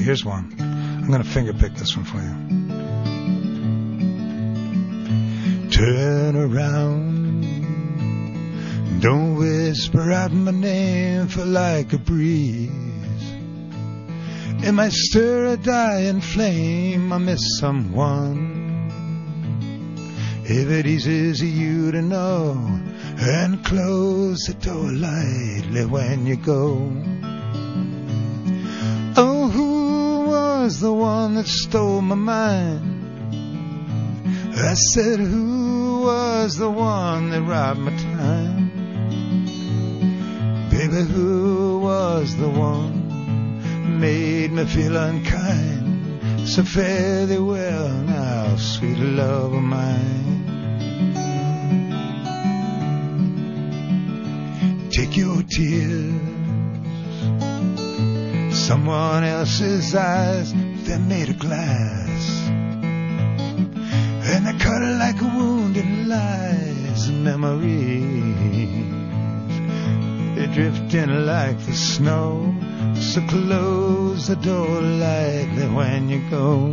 here's one. I'm going to finger pick this one for you. Turn around, don't whisper out my name, for like a breeze it might stir a dying flame. I miss someone. If it eases you to know, and close the door lightly when you go. Oh, who was the one that stole my mind? I said, who was the one that robbed my time? Baby, who was the one made me feel unkind? So fare thee well now, sweet love of mine. Take your tears, someone else's eyes, they're made of glass, and they cut like a wound in lies and memories. They drift in like the snow, so close the door lightly when you go.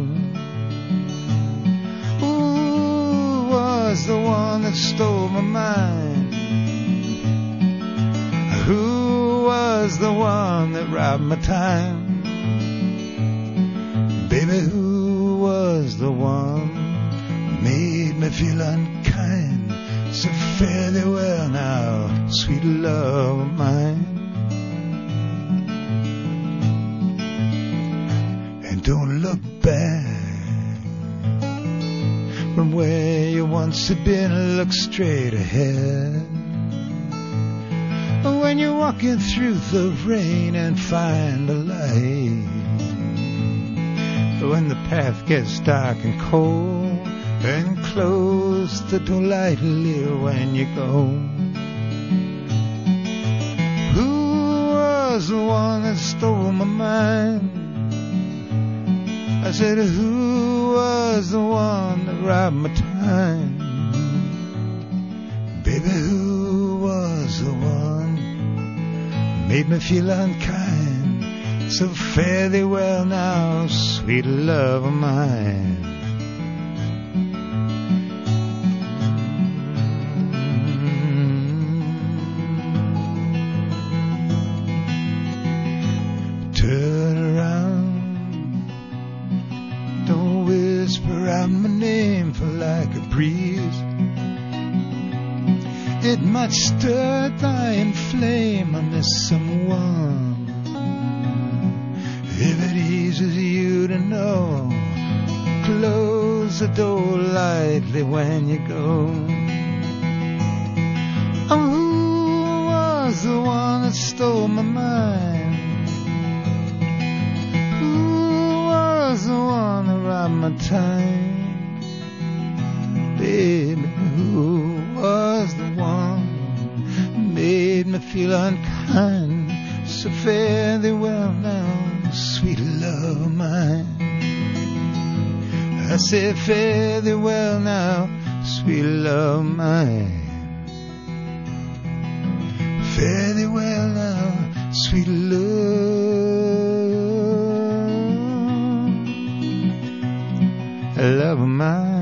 Who was the one that stole my mind? Who was the one that robbed my time? Baby, who was the one made me feel unkind? So fare thee well now, sweet love of mine. And don't look back from where you once had been. Look straight ahead when you're walking through the rain, and find a light. When the path gets dark and cold, and close the door lightly when you go. Who was the one that stole my mind? I said, who was the one that robbed my time? Baby, who was the one made me feel unkind? So fare thee well now, sweet love of mine. Turn around, don't whisper out my name, for like a breeze it might stir a dying flame. I miss someone. If it eases you to know, close the door lightly when you go. Oh, who was the one that stole my mind? Who was the one that robbed my time? Baby, who was the one made me feel unkind? So fare thee well now, sweet love of mine. I say fare thee well now, sweet love of mine. Fare thee well now, sweet love of mine.